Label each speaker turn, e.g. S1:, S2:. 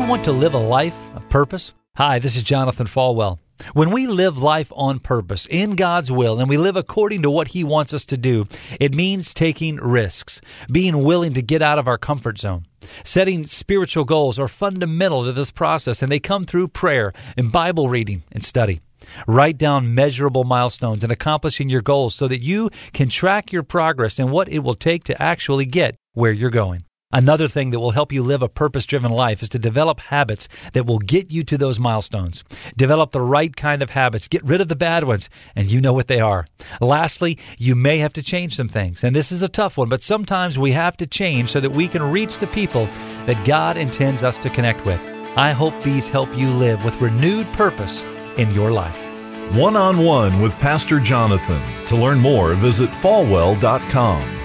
S1: want to live a life of purpose? Hi, this is Jonathan Falwell. When we live life on purpose, in God's will, and we live according to what He wants us to do, it means taking risks, being willing to get out of our comfort zone. Setting spiritual goals are fundamental to this process, and they come through prayer and Bible reading and study. Write down measurable milestones in accomplishing your goals so that you can track your progress and what it will take to actually get where you're going. Another thing that will help you live a purpose-driven life is to develop habits that will get you to those milestones. Develop the right kind of habits. Get rid of the bad ones, and you know what they are. Lastly, you may have to change some things, and this is a tough one, but sometimes we have to change so that we can reach the people that God intends us to connect with. I hope these help you live with renewed purpose in your life.
S2: One-on-one with Pastor Jonathan. To learn more, visit falwell.com.